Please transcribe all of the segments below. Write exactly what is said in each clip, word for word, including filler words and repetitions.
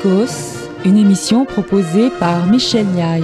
Laïkos, une émission proposée par Michel Niaille.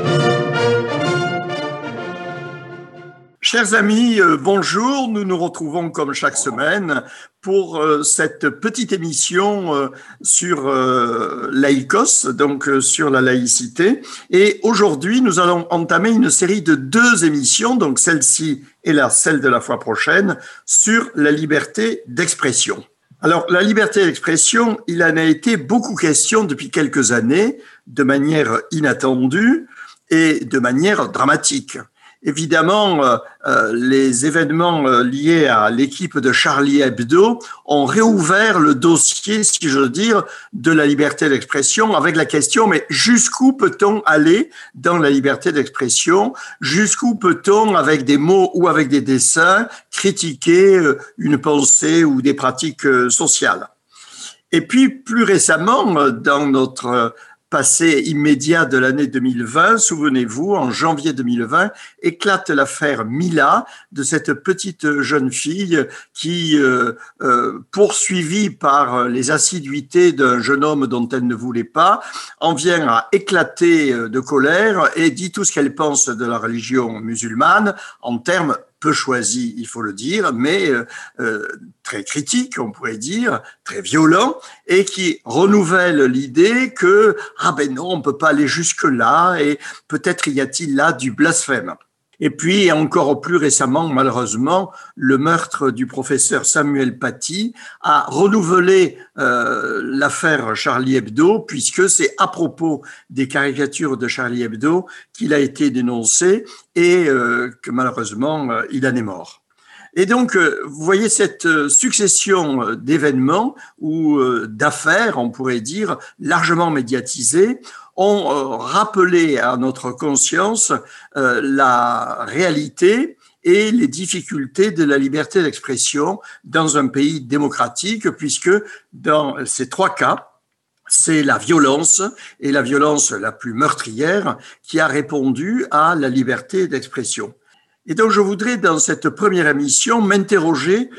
Chers amis, euh, bonjour. Nous nous retrouvons comme chaque semaine pour euh, cette petite émission euh, sur euh, Laïkos, donc euh, sur la laïcité. Et aujourd'hui, nous allons entamer une série de deux émissions, donc celle-ci et la, celle de la fois prochaine, sur la liberté d'expression. Alors, la liberté d'expression, il en a été beaucoup question depuis quelques années, de manière inattendue et de manière dramatique. Évidemment, euh, euh, les événements euh, liés à l'équipe de Charlie Hebdo ont réouvert le dossier, si je veux dire, de la liberté d'expression avec la question, mais jusqu'où peut-on aller dans la liberté d'expression? Jusqu'où peut-on, avec des mots ou avec des dessins, critiquer euh, une pensée ou des pratiques euh, sociales? Et puis, plus récemment, euh, dans notre euh, passé immédiat de l'année deux mille vingt, souvenez-vous, en janvier deux mille vingt, éclate l'affaire Mila, de cette petite jeune fille qui, euh, euh, poursuivie par les assiduités d'un jeune homme dont elle ne voulait pas, en vient à éclater de colère et dit tout ce qu'elle pense de la religion musulmane en termes peu choisi, il faut le dire, mais euh, très critique, on pourrait dire, très violent, et qui renouvelle l'idée que ah ben non, on peut pas aller jusque là, et peut-être y a-t-il là du blasphème. Et puis, encore plus récemment, malheureusement, le meurtre du professeur Samuel Paty a renouvelé euh, l'affaire Charlie Hebdo, puisque c'est à propos des caricatures de Charlie Hebdo qu'il a été dénoncé et euh, que malheureusement, euh, il en est mort. Et donc, euh, vous voyez cette succession d'événements ou euh, d'affaires, on pourrait dire, largement médiatisées, ont euh, rappelé à notre conscience euh, la réalité et les difficultés de la liberté d'expression dans un pays démocratique, puisque dans ces trois cas, c'est la violence, et la violence la plus meurtrière, qui a répondu à la liberté d'expression. Et donc, je voudrais, dans cette première émission, m'interroger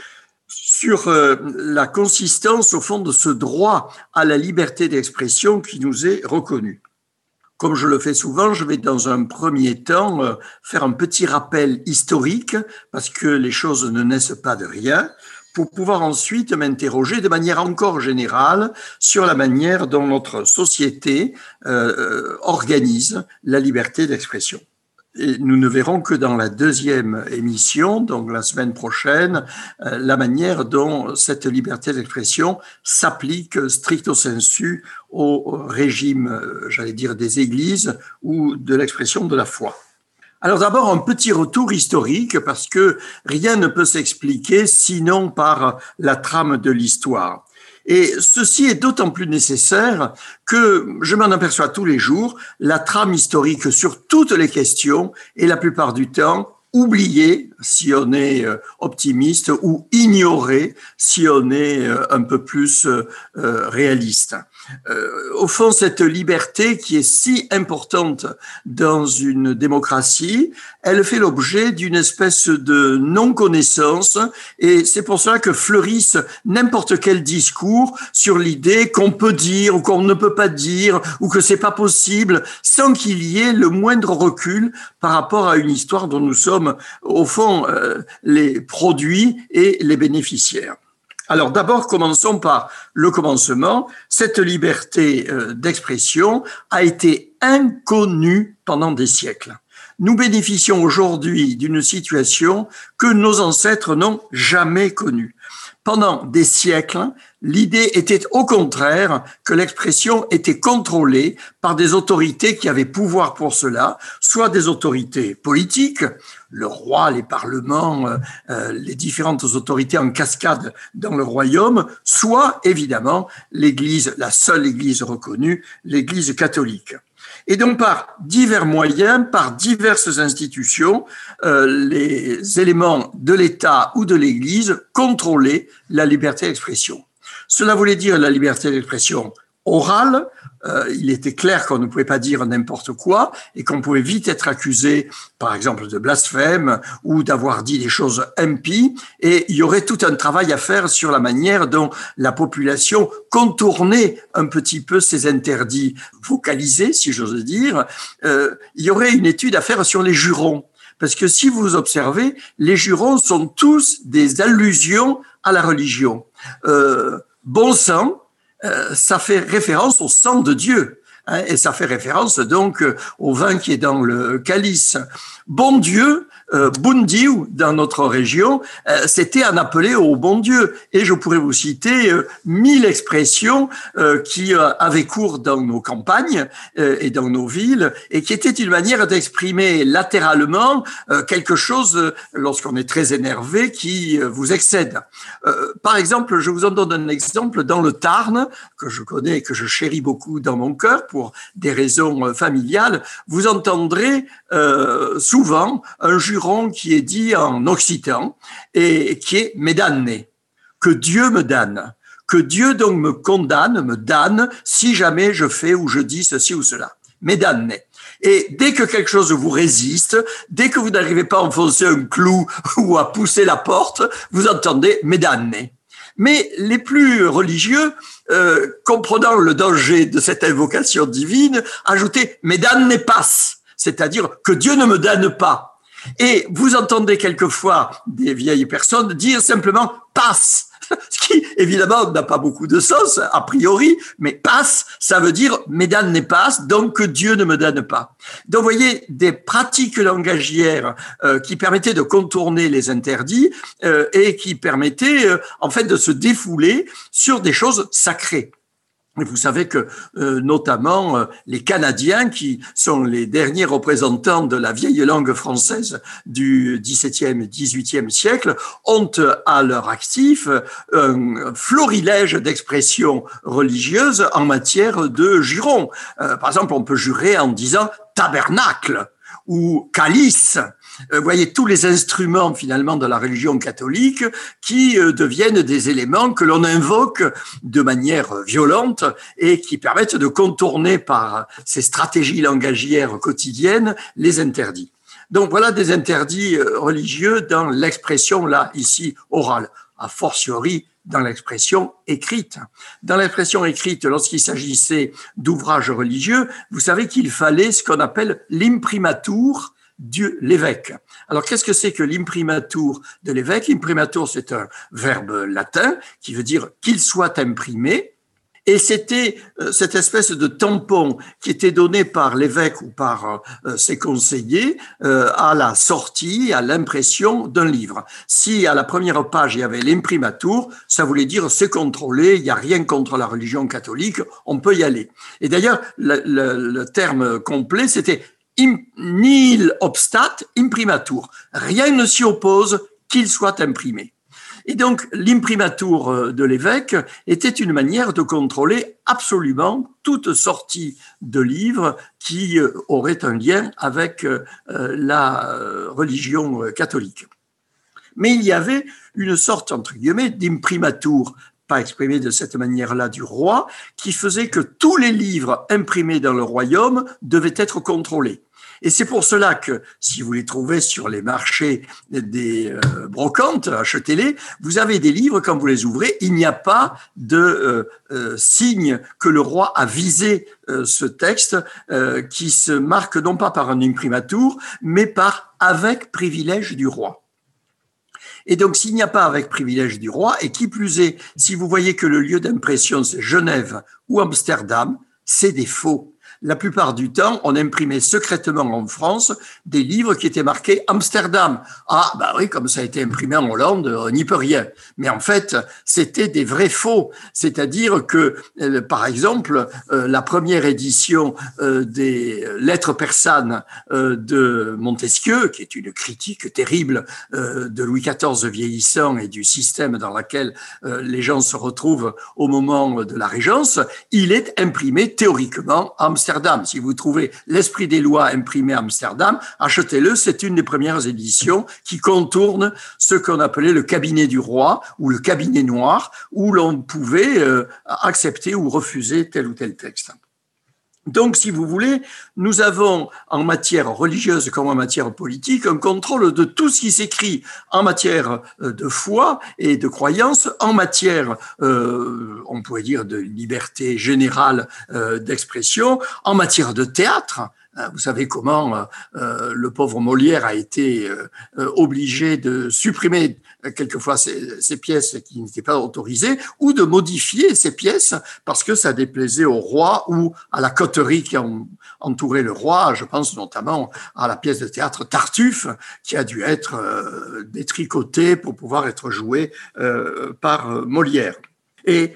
sur euh, la consistance, au fond, de ce droit à la liberté d'expression qui nous est reconnu. Comme je le fais souvent, je vais dans un premier temps euh, faire un petit rappel historique, parce que les choses ne naissent pas de rien, pour pouvoir ensuite m'interroger de manière encore générale sur la manière dont notre société euh, organise la liberté d'expression. Et nous ne verrons que dans la deuxième émission, donc la semaine prochaine, euh, la manière dont cette liberté d'expression s'applique stricto sensu au régime, euh, j'allais dire, des églises ou de l'expression de la foi. Alors d'abord, un petit retour historique, parce que rien ne peut s'expliquer sinon par la trame de l'histoire. Et ceci est d'autant plus nécessaire que, je m'en aperçois tous les jours, la trame historique sur toutes les questions est la plupart du temps oubliée si on est optimiste ou ignorée si on est un peu plus réaliste. Euh, au fond, cette liberté qui est si importante dans une démocratie, elle fait l'objet d'une espèce de non-connaissance, et c'est pour cela que fleurissent n'importe quel discours sur l'idée qu'on peut dire ou qu'on ne peut pas dire ou que c'est pas possible, sans qu'il y ait le moindre recul par rapport à une histoire dont nous sommes, au fond, euh, les produits et les bénéficiaires. Alors d'abord, commençons par le commencement. Cette liberté d'expression a été inconnue pendant des siècles. Nous bénéficions aujourd'hui d'une situation que nos ancêtres n'ont jamais connue. Pendant des siècles, l'idée était au contraire que l'expression était contrôlée par des autorités qui avaient pouvoir pour cela, soit des autorités politiques, le roi, les parlements, euh, les différentes autorités en cascade dans le royaume, soit évidemment l'Église, la seule Église reconnue, l'Église catholique. Et donc, par divers moyens, par diverses institutions, euh, les éléments de l'État ou de l'Église contrôlaient la liberté d'expression. Cela voulait dire la liberté d'expression oral, euh, il était clair qu'on ne pouvait pas dire n'importe quoi et qu'on pouvait vite être accusé, par exemple, de blasphème ou d'avoir dit des choses impies. Et il y aurait tout un travail à faire sur la manière dont la population contournait un petit peu ces interdits vocalisés, si j'ose dire. Euh, il y aurait une étude à faire sur les jurons. Parce que si vous observez, les jurons sont tous des allusions à la religion. Euh, bon sang, euh, ça fait référence au sang de Dieu, hein, et ça fait référence donc euh, au vin qui est dans le calice. Bon Dieu, euh, Bundiu, dans notre région, euh, c'était un appelé au bon Dieu. Et je pourrais vous citer euh, mille expressions euh, qui euh, avaient cours dans nos campagnes euh, et dans nos villes, et qui étaient une manière d'exprimer latéralement euh, quelque chose, euh, lorsqu'on est très énervé, qui euh, vous excède. Euh, par exemple, je vous en donne un exemple dans le Tarn, que je connais et que je chéris beaucoup dans mon cœur pour des raisons euh, familiales. Vous entendrez euh, souvent un juron qui est dit en occitan et qui est « médanne », que Dieu me damne, que Dieu donc me condamne, me damne, si jamais je fais ou je dis ceci ou cela. Médanne. Et dès que quelque chose vous résiste, dès que vous n'arrivez pas à enfoncer un clou ou à pousser la porte, vous entendez « médanne ». Mais les plus religieux, euh, comprenant le danger de cette invocation divine, ajoutaient « médanne passe », c'est-à-dire que Dieu ne me damne pas. Et vous entendez quelquefois des vieilles personnes dire simplement « passe », ce qui évidemment n'a pas beaucoup de sens a priori, mais « passe », ça veut dire « médanne passe », donc que Dieu ne me damne pas. Donc vous voyez, des pratiques langagières euh, qui permettaient de contourner les interdits euh, et qui permettaient euh, en fait de se défouler sur des choses sacrées. Et vous savez que euh, notamment euh, les Canadiens, qui sont les derniers représentants de la vieille langue française du dix-septième et dix-huitième siècle, ont à leur actif un florilège d'expressions religieuses en matière de juron. Euh, par exemple, on peut jurer en disant « tabernacle » ou « calice ». Vous voyez tous les instruments finalement de la religion catholique qui euh, deviennent des éléments que l'on invoque de manière violente et qui permettent de contourner par ces stratégies langagières quotidiennes les interdits. Donc voilà des interdits religieux dans l'expression là ici orale, a fortiori dans l'expression écrite. Dans l'expression écrite, lorsqu'il s'agissait d'ouvrages religieux, vous savez qu'il fallait ce qu'on appelle l'imprimatur de l'évêque. Alors, qu'est-ce que c'est que l'imprimatur de l'évêque? L'imprimatur, c'est un verbe latin qui veut dire qu'il soit imprimé. Et c'était euh, cette espèce de tampon qui était donné par l'évêque ou par euh, ses conseillers euh, à la sortie, à l'impression d'un livre. Si à la première page il y avait l'imprimatur, ça voulait dire c'est contrôlé, il n'y a rien contre la religion catholique, on peut y aller. Et d'ailleurs, le, le, le terme complet, c'était nihil obstat imprimatur. Rien ne s'y oppose qu'il soit imprimé. Et donc, l'imprimatur de l'évêque était une manière de contrôler absolument toute sortie de livres qui aurait un lien avec la religion catholique. Mais il y avait une sorte, entre guillemets, d'imprimatur, pas exprimé de cette manière-là, du roi, qui faisait que tous les livres imprimés dans le royaume devaient être contrôlés. Et c'est pour cela que, si vous les trouvez sur les marchés des euh, brocantes, achetez-les, vous avez des livres, quand vous les ouvrez, il n'y a pas de euh, euh, signe que le roi a visé euh, ce texte, euh, qui se marque non pas par un imprimatur, mais par « avec privilège du roi ». Et donc, s'il n'y a pas avec privilège du roi, et qui plus est, si vous voyez que le lieu d'impression, c'est Genève ou Amsterdam, c'est des faux. La plupart du temps, on imprimait secrètement en France des livres qui étaient marqués Amsterdam. Ah, bah oui, comme ça a été imprimé en Hollande, on n'y peut rien. Mais en fait, c'était des vrais faux. C'est-à-dire que, euh, par exemple, euh, la première édition euh, des Lettres persanes euh, de Montesquieu, qui est une critique terrible euh, de Louis quatorze vieillissant et du système dans lequel euh, les gens se retrouvent au moment de la Régence, il est imprimé théoriquement à Amsterdam. Amsterdam. Si vous trouvez l'Esprit des lois imprimé à Amsterdam, achetez-le. C'est une des premières éditions qui contourne ce qu'on appelait le cabinet du roi ou le cabinet noir, où l'on pouvait euh, accepter ou refuser tel ou tel texte. Donc, si vous voulez, nous avons en matière religieuse comme en matière politique un contrôle de tout ce qui s'écrit en matière de foi et de croyance, en matière, euh, on pourrait dire, de liberté générale euh, d'expression, en matière de théâtre. Vous savez comment euh, le pauvre Molière a été euh, obligé de supprimer quelquefois ces, ces pièces qui n'étaient pas autorisées ou de modifier ces pièces parce que ça déplaisait au roi ou à la coterie qui entourait le roi. Je pense notamment à la pièce de théâtre Tartuffe qui a dû être euh, détricotée pour pouvoir être jouée euh, par Molière. Et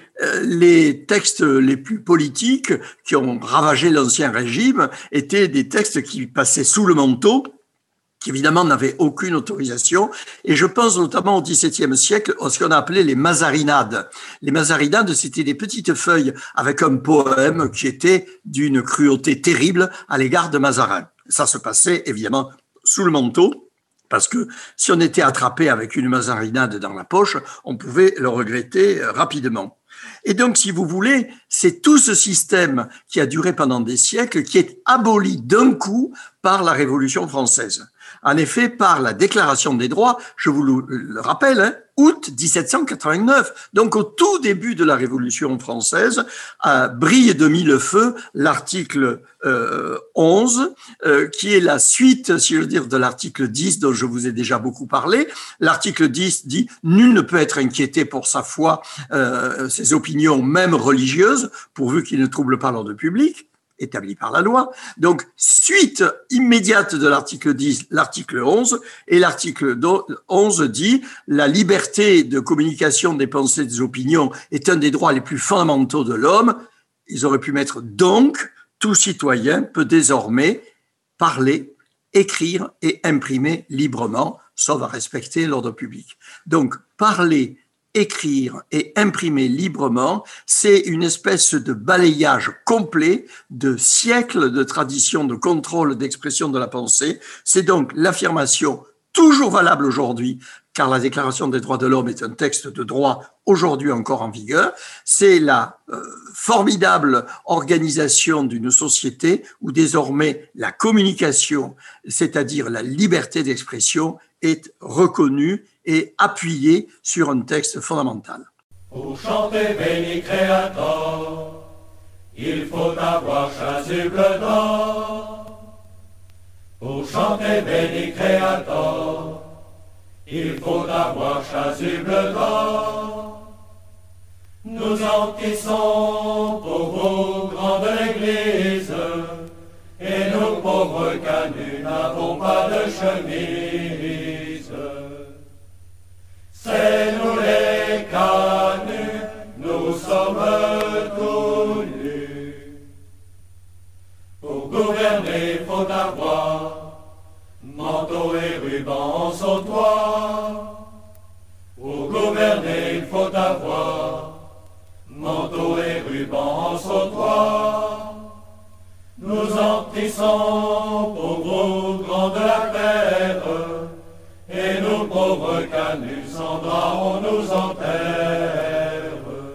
les textes les plus politiques qui ont ravagé l'Ancien Régime étaient des textes qui passaient sous le manteau, qui évidemment n'avaient aucune autorisation. Et je pense notamment au XVIIe siècle à ce qu'on a appelé les mazarinades. Les mazarinades, c'était des petites feuilles avec un poème qui était d'une cruauté terrible à l'égard de Mazarin. Ça se passait évidemment sous le manteau. Parce que si on était attrapé avec une mazarinade dans la poche, on pouvait le regretter rapidement. Et donc, si vous voulez, c'est tout ce système qui a duré pendant des siècles qui est aboli d'un coup par la Révolution française. En effet, par la Déclaration des droits, je vous le rappelle, hein, août dix-sept cent quatre-vingt-neuf, donc au tout début de la Révolution française, euh, brille de mille feux l'article euh, onze, euh, qui est la suite, si je veux dire, de l'article dix, dont je vous ai déjà beaucoup parlé. L'article dix dit « Nul ne peut être inquiété pour sa foi, euh, ses opinions, même religieuses, pourvu qu'il ne trouble pas l'ordre public ». Établi par la loi. Donc, suite immédiate de l'article dix, l'article onze, et l'article onze dit « La liberté de communication des pensées et des opinions est un des droits les plus fondamentaux de l'homme ». Ils auraient pu mettre « Donc, tout citoyen peut désormais parler, écrire et imprimer librement, sauf à respecter l'ordre public ». Donc, parler, écrire et imprimer librement, c'est une espèce de balayage complet de siècles de tradition de contrôle d'expression de la pensée. C'est donc l'affirmation toujours valable aujourd'hui, car la Déclaration des droits de l'homme est un texte de droit aujourd'hui encore en vigueur. C'est la euh, formidable organisation d'une société où désormais la communication, c'est-à-dire la liberté d'expression, est reconnue et appuyée sur un texte fondamental. Pour chanter Béni Créateur, il faut avoir chasuble d'or. Pour chanter Béni Créateur, il faut avoir chasuble d'or. Nous enquissons pour vos grandes églises, et nous pauvres canuts n'avons pas de chemise. C'est nous les canuts, nous sommes tous nus. Pour gouverner, faut avoir manteau et ruban sur toi. Pour gouverner, il faut avoir manteau et ruban sur toi. Nous entrissons pour vos grands de la terre, et nous pauvres canuts sans drap on nous enterre.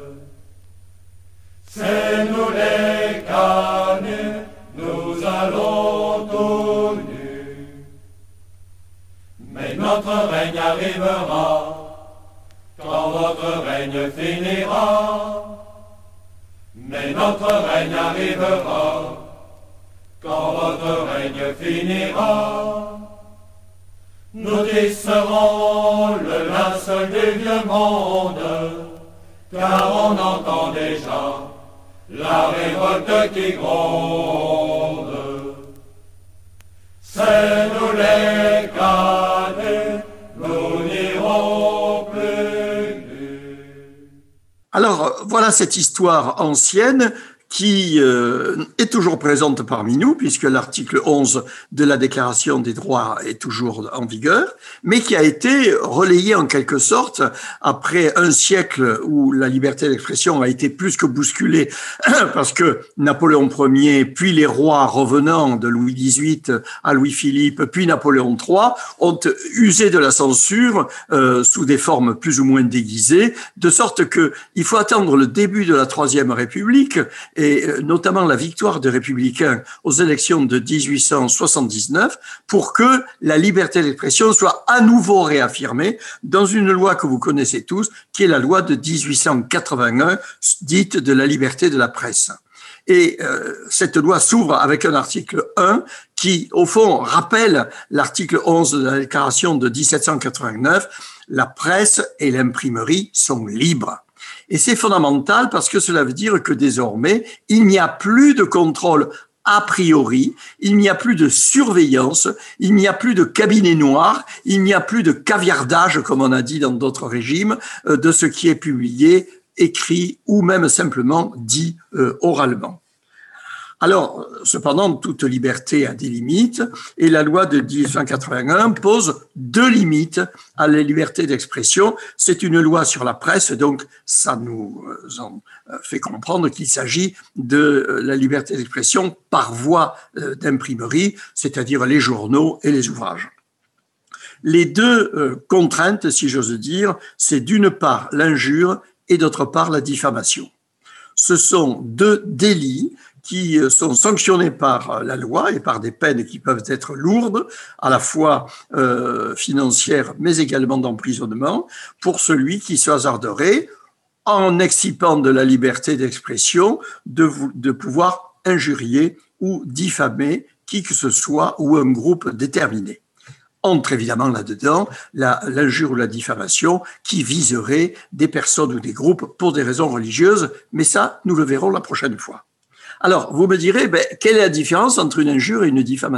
C'est nous les canuts, nous allons tout nus. Mais notre règne arrivera, quand votre règne finira. Mais notre règne arrivera, quand votre règne finira. Nous tisserons le linceul du vieux monde, car on entend déjà la révolte qui gronde. C'est nous les canuts, nous n'irons plus nus. Alors, voilà cette histoire ancienne qui euh, est toujours présente parmi nous, puisque l'article onze de la Déclaration des droits est toujours en vigueur, mais qui a été relayée en quelque sorte après un siècle où la liberté d'expression a été plus que bousculée, parce que Napoléon Ier, puis les rois revenant de Louis dix-huit à Louis-Philippe, puis Napoléon trois, ont usé de la censure euh, sous des formes plus ou moins déguisées, de sorte que il faut attendre le début de la Troisième République, et notamment la victoire des Républicains aux élections de dix-huit cent soixante-dix-neuf, pour que la liberté d'expression soit à nouveau réaffirmée dans une loi que vous connaissez tous, qui est la loi de dix-huit cent quatre-vingt-un, dite de la liberté de la presse. Et euh, cette loi s'ouvre avec un article un qui, au fond, rappelle l'article onze de la Déclaration de dix-sept cent quatre-vingt-neuf, la presse et l'imprimerie sont libres. Et c'est fondamental parce que cela veut dire que désormais, il n'y a plus de contrôle a priori, il n'y a plus de surveillance, il n'y a plus de cabinet noir, il n'y a plus de caviardage, comme on a dit dans d'autres régimes, de ce qui est publié, écrit ou même simplement dit euh, oralement. Alors, cependant, toute liberté a des limites et la loi de dix-huit cent quatre-vingt-un pose deux limites à la liberté d'expression. C'est une loi sur la presse, donc ça nous en fait comprendre qu'il s'agit de la liberté d'expression par voie d'imprimerie, c'est-à-dire les journaux et les ouvrages. Les deux contraintes, si j'ose dire, c'est d'une part l'injure et d'autre part la diffamation. Ce sont deux délits qui sont sanctionnés par la loi et par des peines qui peuvent être lourdes, à la fois euh, financières, mais également d'emprisonnement, pour celui qui se hasarderait, en excipant de la liberté d'expression, de, de pouvoir injurier ou diffamer qui que ce soit ou un groupe déterminé. Entre évidemment là-dedans la, l'injure ou la diffamation qui viserait des personnes ou des groupes pour des raisons religieuses, mais ça, nous le verrons la prochaine fois. Alors, vous me direz, ben, quelle est la différence entre une injure et une diffamation ?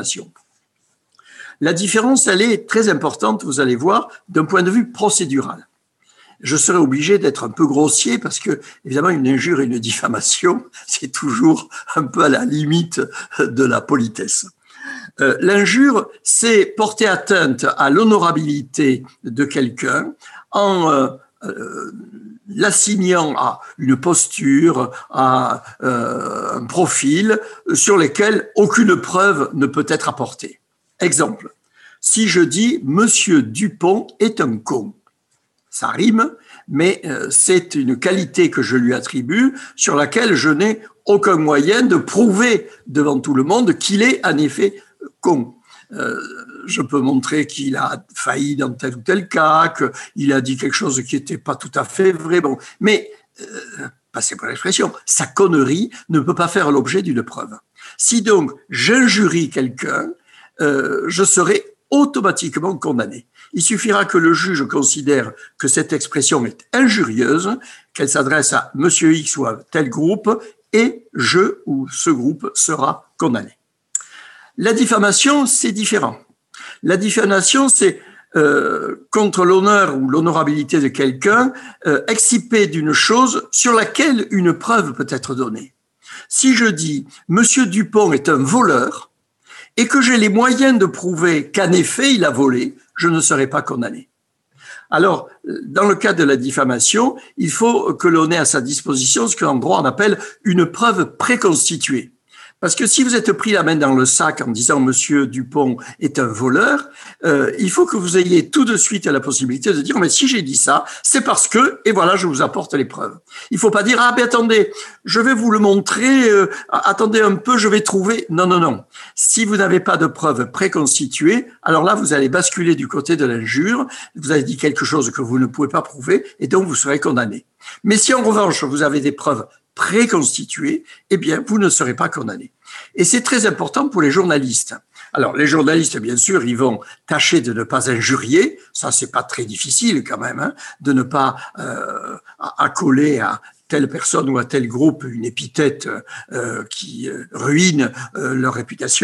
La différence, elle est très importante, vous allez voir, d'un point de vue procédural. Je serai obligé d'être un peu grossier parce que, évidemment, une injure et une diffamation, c'est toujours un peu à la limite de la politesse. Euh, l'injure, c'est porter atteinte à l'honorabilité de quelqu'un en euh, euh, l'assignant à une posture, à euh, un profil sur lesquels aucune preuve ne peut être apportée. Exemple, si je dis « Monsieur Dupont est un con », ça rime, mais euh, c'est une qualité que je lui attribue sur laquelle je n'ai aucun moyen de prouver devant tout le monde qu'il est en effet con. Euh, je peux montrer qu'il a failli dans tel ou tel cas, qu'il a dit quelque chose qui n'était pas tout à fait vrai. Bon, mais, euh, passez pour l'expression, sa connerie ne peut pas faire l'objet d'une preuve. Si donc j'injurie quelqu'un, euh, je serai automatiquement condamné. Il suffira que le juge considère que cette expression est injurieuse, qu'elle s'adresse à Monsieur X ou à tel groupe, et je ou ce groupe sera condamné. La diffamation, c'est différent. La diffamation, c'est euh, contre l'honneur ou l'honorabilité de quelqu'un, euh, exciper d'une chose sur laquelle une preuve peut être donnée. Si je dis « Monsieur Dupont est un voleur », et que j'ai les moyens de prouver qu'en effet il a volé, je ne serai pas condamné. Alors, dans le cas de la diffamation, il faut que l'on ait à sa disposition ce qu'en droit on appelle une preuve préconstituée. Parce que si vous êtes pris la main dans le sac en disant « Monsieur Dupont est un voleur », euh, il faut que vous ayez tout de suite la possibilité de dire « Mais si j'ai dit ça, c'est parce que… » et voilà, je vous apporte les preuves. Il ne faut pas dire « Ah, mais attendez, je vais vous le montrer, euh, attendez un peu, je vais trouver… » Non, non, non. Si vous n'avez pas de preuves préconstituées, alors là, vous allez basculer du côté de l'injure, vous avez dit quelque chose que vous ne pouvez pas prouver, et donc vous serez condamné. Mais si en revanche, vous avez des preuves préconstitué, eh bien, vous ne serez pas condamné. Et c'est très important pour les journalistes. Alors, les journalistes, bien sûr, ils vont tâcher de ne pas injurier. Ça, c'est pas très difficile quand même, hein, de ne pas euh, accoler à telle personne ou à tel groupe une épithète euh, qui ruine euh, leur réputation.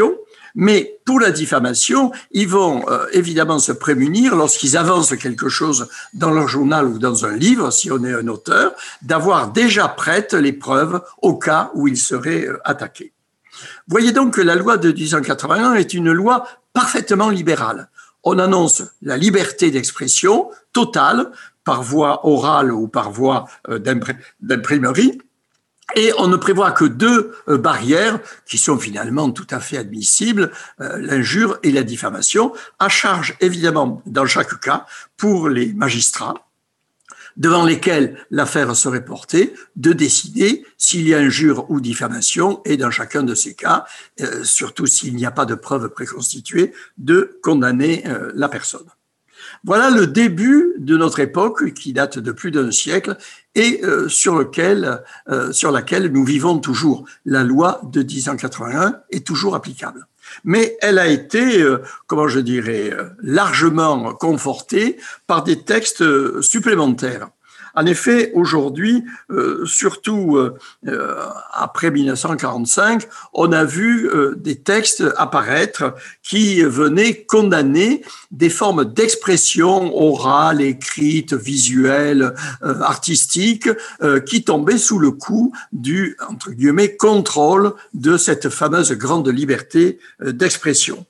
Mais pour la diffamation, ils vont euh, évidemment se prémunir lorsqu'ils avancent quelque chose dans leur journal ou dans un livre, si on est un auteur, d'avoir déjà prêtes les preuves au cas où ils seraient euh, attaqués. Voyez donc que la loi de dix-huit cent quatre-vingt-un est une loi parfaitement libérale. On annonce la liberté d'expression totale par voie orale ou par voie euh, d'imprimerie. Et on ne prévoit que deux euh, barrières qui sont finalement tout à fait admissibles, euh, l'injure et la diffamation, à charge évidemment dans chaque cas pour les magistrats devant lesquels l'affaire serait portée, de décider s'il y a injure ou diffamation et dans chacun de ces cas, euh, surtout s'il n'y a pas de preuves préconstituées, de condamner euh, la personne. Voilà le début de notre époque qui date de plus d'un siècle et euh, sur, lequel, euh, sur laquelle nous vivons toujours. La loi de dix-huit cent quatre-vingt-un est toujours applicable. Mais elle a été, euh, comment je dirais, euh, largement confortée par des textes euh, supplémentaires. En effet, aujourd'hui, euh, surtout euh, après mille neuf cent quarante-cinq, on a vu euh, des textes apparaître qui venaient condamner des formes d'expression orale, écrite, visuelle, euh, artistique, euh, qui tombaient sous le coup du, entre guillemets, contrôle de cette fameuse grande liberté euh, d'expression.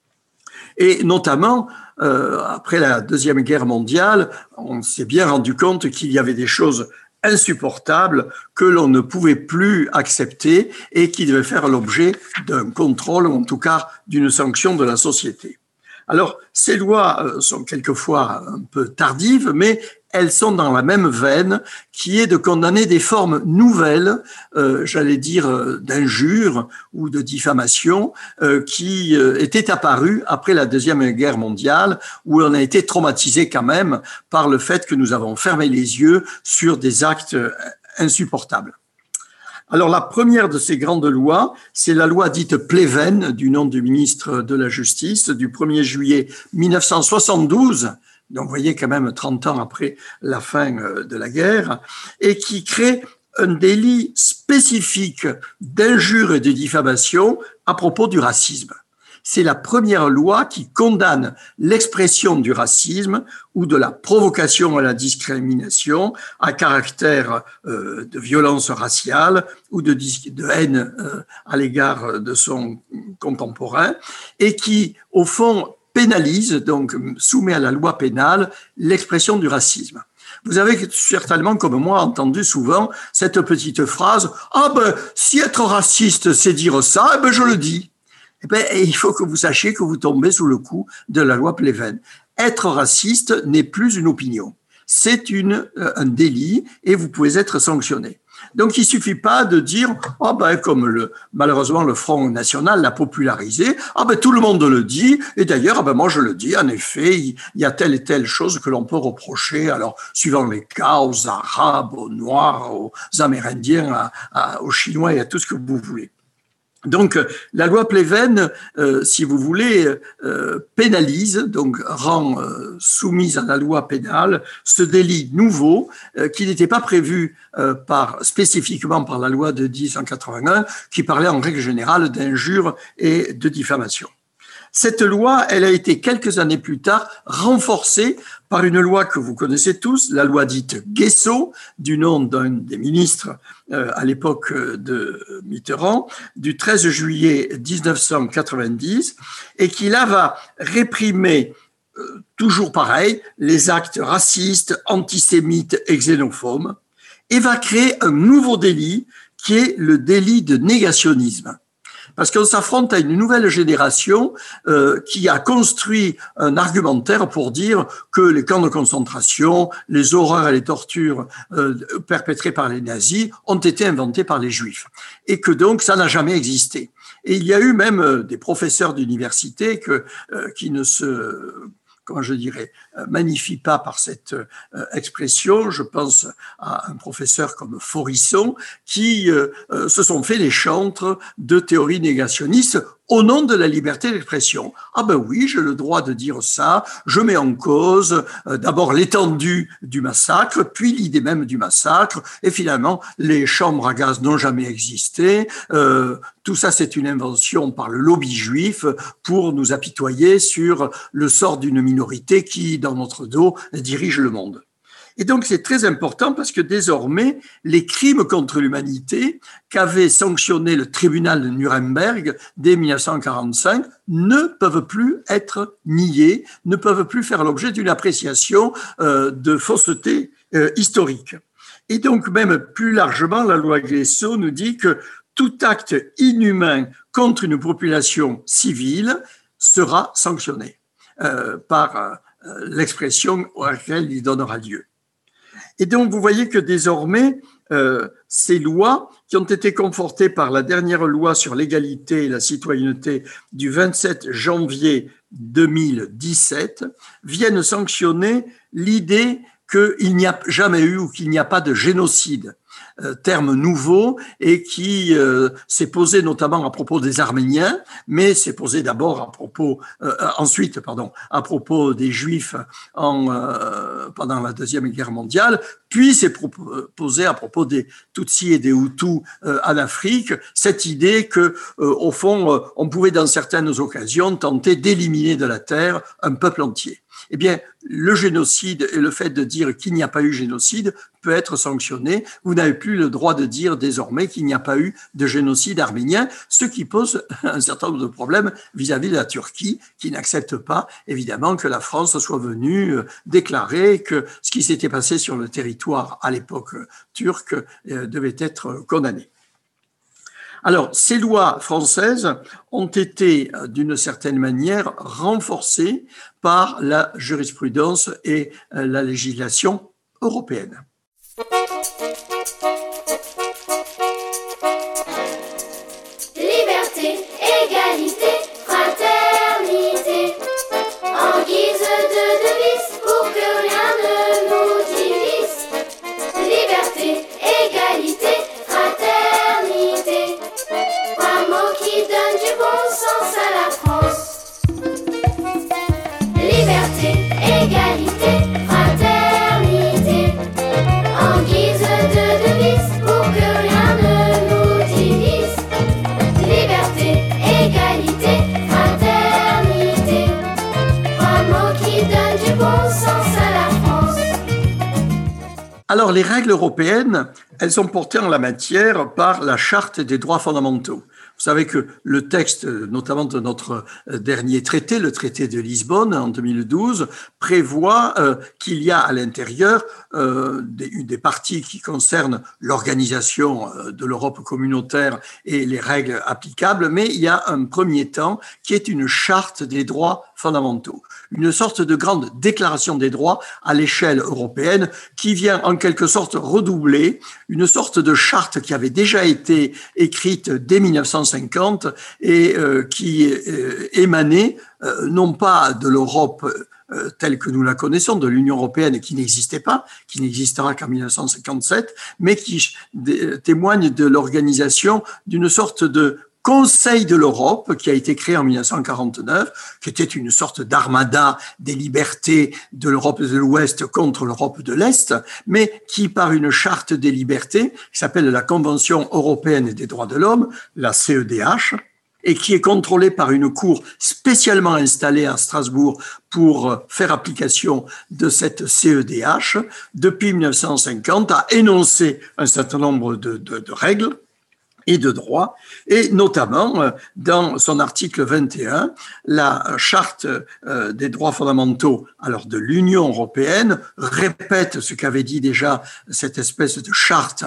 Et notamment, euh, après la Deuxième Guerre mondiale, on s'est bien rendu compte qu'il y avait des choses insupportables que l'on ne pouvait plus accepter et qui devaient faire l'objet d'un contrôle, ou en tout cas d'une sanction de la société. Alors, ces lois sont quelquefois un peu tardives, mais elles sont dans la même veine qui est de condamner des formes nouvelles, euh, j'allais dire euh, d'injures ou de diffamation, euh, qui euh, étaient apparues après la Deuxième Guerre mondiale, où on a été traumatisé quand même par le fait que nous avons fermé les yeux sur des actes insupportables. Alors, la première de ces grandes lois, c'est la loi dite Pleven, du nom du ministre de la Justice, du premier juillet mille neuf cent soixante-douze, donc vous voyez quand même trente ans après la fin de la guerre, et qui crée un délit spécifique d'injure et de diffamation à propos du racisme. C'est la première loi qui condamne l'expression du racisme ou de la provocation à la discrimination à caractère euh, de violence raciale ou de, de haine euh, à l'égard de son contemporain et qui, au fond, pénalise, donc soumet à la loi pénale l'expression du racisme. Vous avez certainement, comme moi, entendu souvent cette petite phrase « Ah ben, si être raciste, c'est dire ça, eh ben je le dis ». Eh ben, il faut que vous sachiez que vous tombez sous le coup de la loi Pleven. Être raciste n'est plus une opinion. C'est une, un délit et vous pouvez être sanctionné. Donc, il suffit pas de dire, ah ben, comme le, malheureusement, le Front National l'a popularisé, ah ben, tout le monde le dit, et d'ailleurs, ah ben, moi, je le dis, en effet, il y a telle et telle chose que l'on peut reprocher, alors, suivant les cas, aux Arabes, aux Noirs, aux Amérindiens, à, à, aux Chinois et à tout ce que vous voulez. Donc, la loi Pleven, euh, si vous voulez, euh, pénalise, donc rend euh, soumise à la loi pénale ce délit nouveau euh, qui n'était pas prévu euh, par spécifiquement par la loi de dix-huit cent quatre-vingt-un, qui parlait en règle générale d'injure et de diffamation. Cette loi, elle a été quelques années plus tard renforcée par une loi que vous connaissez tous, la loi dite Guessot, du nom d'un des ministres euh, à l'époque de Mitterrand, du treize juillet dix-neuf cent quatre-vingt-dix, et qui là va réprimer euh, toujours pareil les actes racistes, antisémites et xénophobes, et va créer un nouveau délit qui est le délit de négationnisme. Parce qu'on s'affronte à une nouvelle génération euh, qui a construit un argumentaire pour dire que les camps de concentration, les horreurs et les tortures euh, perpétrées par les nazis ont été inventés par les juifs et que donc ça n'a jamais existé. Et il y a eu même euh, des professeurs d'université que, euh, qui ne se... comment je dirais, magnifie pas par cette euh, expression. Je pense à un professeur comme Forisson qui euh, se sont fait les chantres de théories négationnistes au nom de la liberté d'expression. Ah ben oui, j'ai le droit de dire ça, je mets en cause euh, d'abord l'étendue du massacre, puis l'idée même du massacre, et finalement, les chambres à gaz n'ont jamais existé. Euh, tout ça, c'est une invention par le lobby juif pour nous apitoyer sur le sort d'une minorité qui, dans notre dos, dirige le monde. Et donc, c'est très important parce que désormais, les crimes contre l'humanité qu'avait sanctionné le tribunal de Nuremberg dès dix-neuf cent quarante-cinq ne peuvent plus être niés, ne peuvent plus faire l'objet d'une appréciation euh, de fausseté euh, historique. Et donc, même plus largement, la loi Glesso nous dit que tout acte inhumain contre une population civile sera sanctionné euh, par euh, l'expression à laquelle il donnera lieu. Et donc, vous voyez que désormais, euh, ces lois qui ont été confortées par la dernière loi sur l'égalité et la citoyenneté du vingt-sept janvier deux mille dix-sept viennent sanctionner l'idée qu'il n'y a jamais eu ou qu'il n'y a pas de génocide. Euh, terme nouveau et qui euh, s'est posé notamment à propos des Arméniens, mais s'est posé d'abord à propos, euh, ensuite, pardon, à propos des Juifs en, euh, pendant la Deuxième Guerre mondiale, puis s'est posé à propos des Tutsis et des Hutus euh, en Afrique, cette idée que, euh, au fond, euh, on pouvait dans certaines occasions tenter d'éliminer de la terre un peuple entier. Eh bien, le génocide et le fait de dire qu'il n'y a pas eu génocide peut être sanctionné. Vous n'avez plus le droit de dire désormais qu'il n'y a pas eu de génocide arménien, ce qui pose un certain nombre de problèmes vis-à-vis de la Turquie, qui n'accepte pas, évidemment, que la France soit venue déclarer que ce qui s'était passé sur le territoire à l'époque turque devait être condamné. Alors, ces lois françaises ont été, d'une certaine manière, renforcées par la jurisprudence et la législation européenne. Liberté, égalité, fraternité, en guise de devise pour que rien ne nous divise. Liberté, égalité, fraternité, un mot qui donne du bon sens à la France. Liberté, égalité, fraternité, en guise de devise pour que rien ne nous divise. Liberté, égalité, fraternité, un mot qui donne du bon sens à la France. Alors, les règles européennes, elles sont portées en la matière par la Charte des droits fondamentaux. Vous savez que le texte, notamment de notre dernier traité, le traité de Lisbonne en deux mille douze, prévoit euh, qu'il y a à l'intérieur euh, des, des parties qui concernent l'organisation de l'Europe communautaire et les règles applicables, mais il y a un premier temps qui est une charte des droits fondamentaux, une sorte de grande déclaration des droits à l'échelle européenne qui vient en quelque sorte redoubler une sorte de charte qui avait déjà été écrite dès dix-neuf cent cinquante et euh, qui euh, émanait euh, non pas de l'Europe euh, telle que nous la connaissons, de l'Union européenne qui n'existait pas, qui n'existera qu'en dix-neuf cent cinquante-sept, mais qui d- témoigne de l'organisation d'une sorte de Conseil de l'Europe, qui a été créé en dix-neuf cent quarante-neuf, qui était une sorte d'armada des libertés de l'Europe de l'Ouest contre l'Europe de l'Est, mais qui, par une charte des libertés, qui s'appelle la Convention européenne des droits de l'homme, la C E D H, et qui est contrôlée par une cour spécialement installée à Strasbourg pour faire application de cette C E D H, depuis dix-neuf cent cinquante, a énoncé un certain nombre de, de, de règles et de droits, et notamment dans son article vingt et un, la charte des droits fondamentaux alors de l'Union européenne répète ce qu'avait dit déjà cette espèce de charte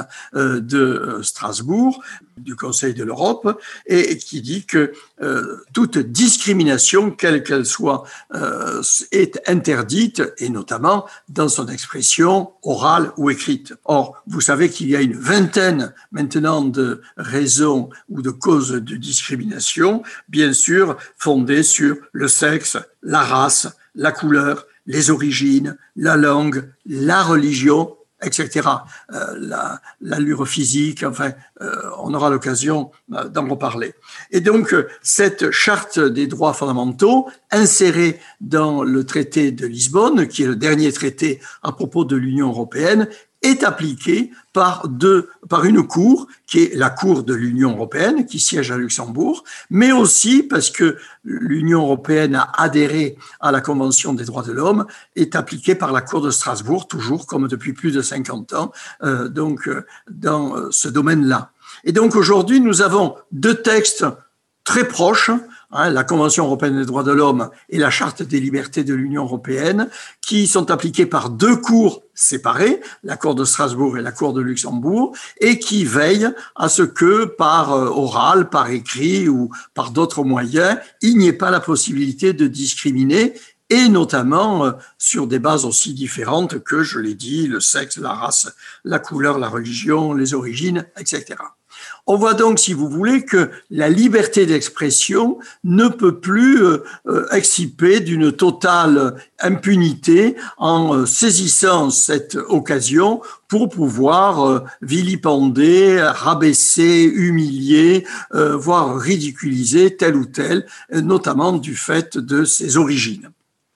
de Strasbourg, du Conseil de l'Europe, et qui dit que euh, toute discrimination, quelle qu'elle soit, euh, est interdite, et notamment dans son expression orale ou écrite. Or, vous savez qu'il y a une vingtaine maintenant de raisons ou de causes de discrimination, bien sûr fondées sur le sexe, la race, la couleur, les origines, la langue, la religion, et cetera. Euh, la, l'allure physique, enfin, euh, on aura l'occasion euh, d'en reparler. Et donc, euh, cette charte des droits fondamentaux, insérée dans le traité de Lisbonne, qui est le dernier traité à propos de l'Union européenne, est appliquée par deux, par une cour, qui est la Cour de l'Union européenne, qui siège à Luxembourg, mais aussi parce que l'Union européenne a adhéré à la Convention des droits de l'homme, est appliquée par la Cour de Strasbourg, toujours comme depuis plus de cinquante ans, euh, donc euh, dans ce domaine-là. Et donc aujourd'hui, nous avons deux textes très proches, hein, la Convention européenne des droits de l'homme et la Charte des libertés de l'Union européenne, qui sont appliquées par deux cours séparées, la Cour de Strasbourg et la Cour de Luxembourg, et qui veillent à ce que par oral, par écrit ou par d'autres moyens, il n'y ait pas la possibilité de discriminer, et notamment sur des bases aussi différentes que, je l'ai dit, le sexe, la race, la couleur, la religion, les origines, et cetera. On voit donc, si vous voulez, que la liberté d'expression ne peut plus euh, exciper d'une totale impunité en euh, saisissant cette occasion pour pouvoir euh, vilipender, rabaisser, humilier, euh, voire ridiculiser tel ou tel, notamment du fait de ses origines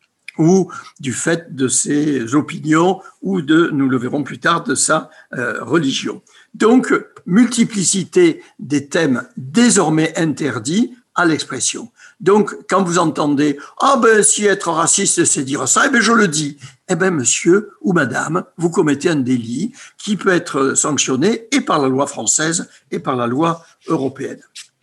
ou du fait de ses opinions ou de, nous le verrons plus tard, de sa euh, religion. Donc, multiplicité des thèmes désormais interdits à l'expression. Donc, quand vous entendez « Ah ben, si être raciste, c'est dire ça », eh ben, je le dis. Eh ben, monsieur ou madame, vous commettez un délit qui peut être sanctionné et par la loi française et par la loi européenne.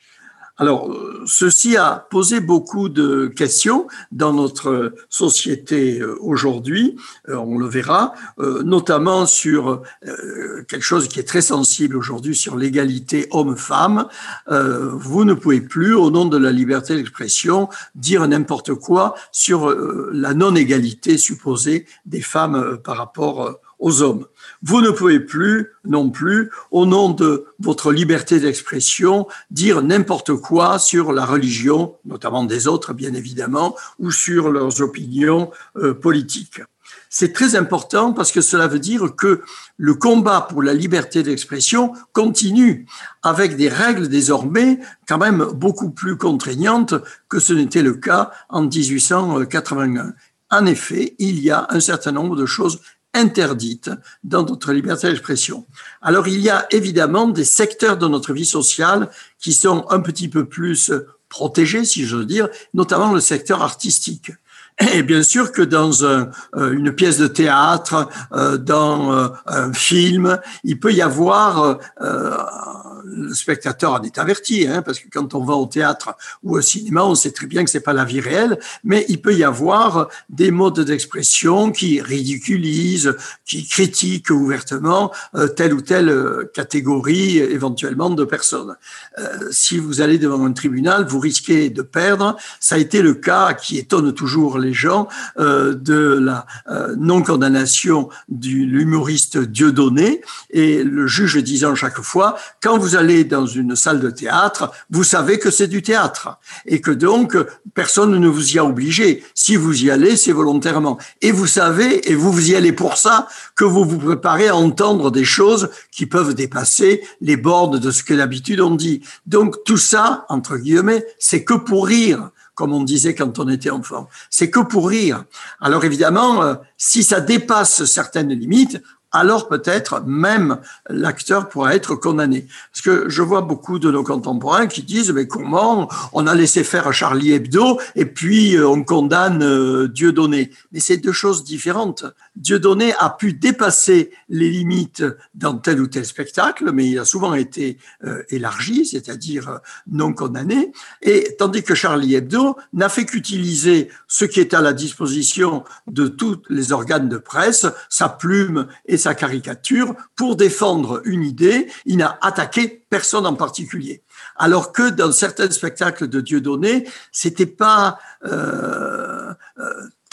Alors, ceci a posé beaucoup de questions dans notre société aujourd'hui, on le verra, notamment sur quelque chose qui est très sensible aujourd'hui, sur l'égalité homme-femme. Vous ne pouvez plus, au nom de la liberté d'expression, dire n'importe quoi sur la non-égalité supposée des femmes par rapport aux hommes. Vous ne pouvez plus, non plus, au nom de votre liberté d'expression, dire n'importe quoi sur la religion, notamment des autres, bien évidemment, ou sur leurs opinions euh, politiques. C'est très important parce que cela veut dire que le combat pour la liberté d'expression continue avec des règles désormais quand même beaucoup plus contraignantes que ce n'était le cas en dix-huit cent quatre-vingt-un. En effet, il y a un certain nombre de choses interdites dans notre liberté d'expression. Alors, il y a évidemment des secteurs de notre vie sociale qui sont un petit peu plus protégés, si j'ose dire, notamment le secteur artistique. Et bien sûr que dans un, une pièce de théâtre, dans un film, il peut y avoir, euh, le spectateur en est averti, hein, parce que quand on va au théâtre ou au cinéma, on sait très bien que c'est pas la vie réelle, mais il peut y avoir des modes d'expression qui ridiculisent, qui critiquent ouvertement euh, telle ou telle catégorie éventuellement de personnes. Euh, si vous allez devant un tribunal, vous risquez de perdre. Ça a été le cas qui étonne toujours les gens euh, de la euh, non-condamnation de l'humoriste Dieudonné, et le juge disant chaque fois, quand vous allez dans une salle de théâtre, vous savez que c'est du théâtre et que donc personne ne vous y a obligé. Si vous y allez, c'est volontairement. Et vous savez, et vous vous y allez pour ça, que vous vous préparez à entendre des choses qui peuvent dépasser les bornes de ce que d'habitude on dit. Donc tout ça, entre guillemets, c'est que pour rire, comme on disait quand on était enfant. C'est que pour rire. Alors évidemment, euh, si ça dépasse certaines limites, alors peut-être même l'acteur pourra être condamné. Parce que je vois beaucoup de nos contemporains qui disent « mais comment on a laissé faire Charlie Hebdo et puis on condamne euh, Dieudonné ?» Mais c'est deux choses différentes. Dieudonné a pu dépasser les limites dans tel ou tel spectacle, mais il a souvent été euh, élargi, c'est-à-dire euh, non condamné, et tandis que Charlie Hebdo n'a fait qu'utiliser ce qui est à la disposition de tous les organes de presse, sa plume et sa caricature, pour défendre une idée. Il n'a attaqué personne en particulier. Alors que dans certains spectacles de Dieudonné, c'était pas euh, euh,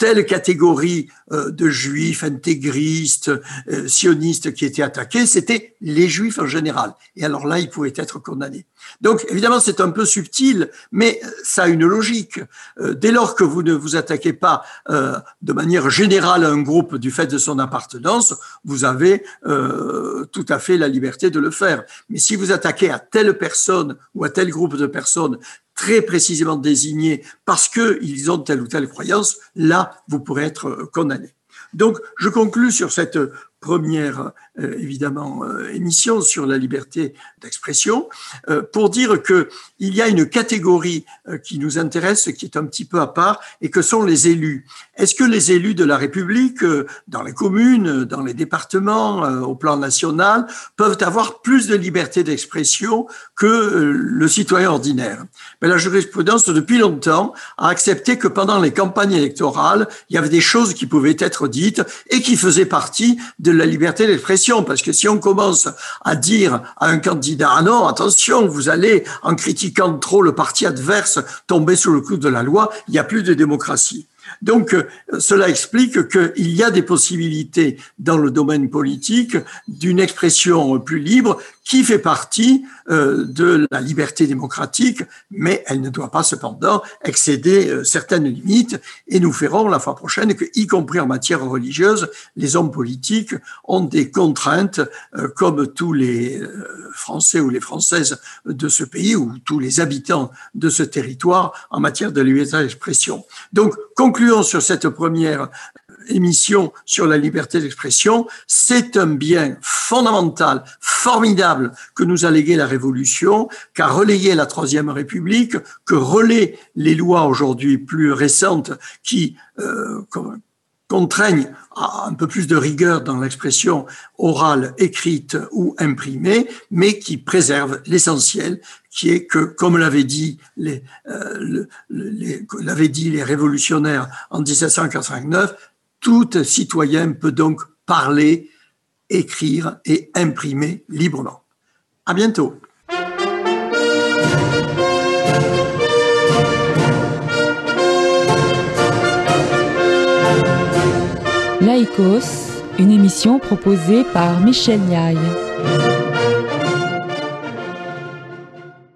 telle catégorie euh, de juifs intégristes, euh, sionistes qui étaient attaqués, c'était les juifs en général. Et alors là, ils pouvaient être condamnés. Donc, évidemment, c'est un peu subtil, mais ça a une logique. Euh, dès lors que vous ne vous attaquez pas euh, de manière générale à un groupe du fait de son appartenance, vous avez euh, tout à fait la liberté de le faire. Mais si vous attaquez à telle personne ou à tel groupe de personnes très précisément désignés parce qu'ils ont telle ou telle croyance, là, vous pourrez être condamné. Donc, je conclus sur cette première, euh, évidemment, euh, émission sur la liberté d'expression euh, pour dire que il y a une catégorie euh, qui nous intéresse, qui est un petit peu à part, et que sont les élus. Est-ce que les élus de la République, euh, dans les communes, dans les départements, euh, au plan national, peuvent avoir plus de liberté d'expression que euh, le citoyen ordinaire? Mais la jurisprudence, depuis longtemps, a accepté que pendant les campagnes électorales, il y avait des choses qui pouvaient être dites et qui faisaient partie de la liberté d'expression, parce que si on commence à dire à un candidat « Ah non, attention, vous allez, en critiquant trop le parti adverse, tomber sous le coup de la loi », il n'y a plus de démocratie. Donc, cela explique qu'il y a des possibilités dans le domaine politique d'une expression plus libre qui fait partie euh, de la liberté démocratique, mais elle ne doit pas cependant excéder euh, certaines limites. Et nous verrons la fois prochaine que, y compris en matière religieuse, les hommes politiques ont des contraintes, euh, comme tous les euh, Français ou les Françaises de ce pays, ou tous les habitants de ce territoire, en matière de liberté d'expression. Donc, concluons sur cette première émission sur la liberté d'expression. C'est un bien fondamental, formidable que nous a légué la Révolution, qu'a relayé la Troisième République, que relaient les lois aujourd'hui plus récentes qui euh, contraignent à un peu plus de rigueur dans l'expression orale, écrite ou imprimée, mais qui préservent l'essentiel, qui est que, comme l'avaient dit les, euh, les, l'avaient dit les révolutionnaires en dix-sept cent quatre-vingt-neuf, tout citoyen peut donc parler, écrire et imprimer librement. À bientôt. Laïkos, une émission proposée par Michel Niaille.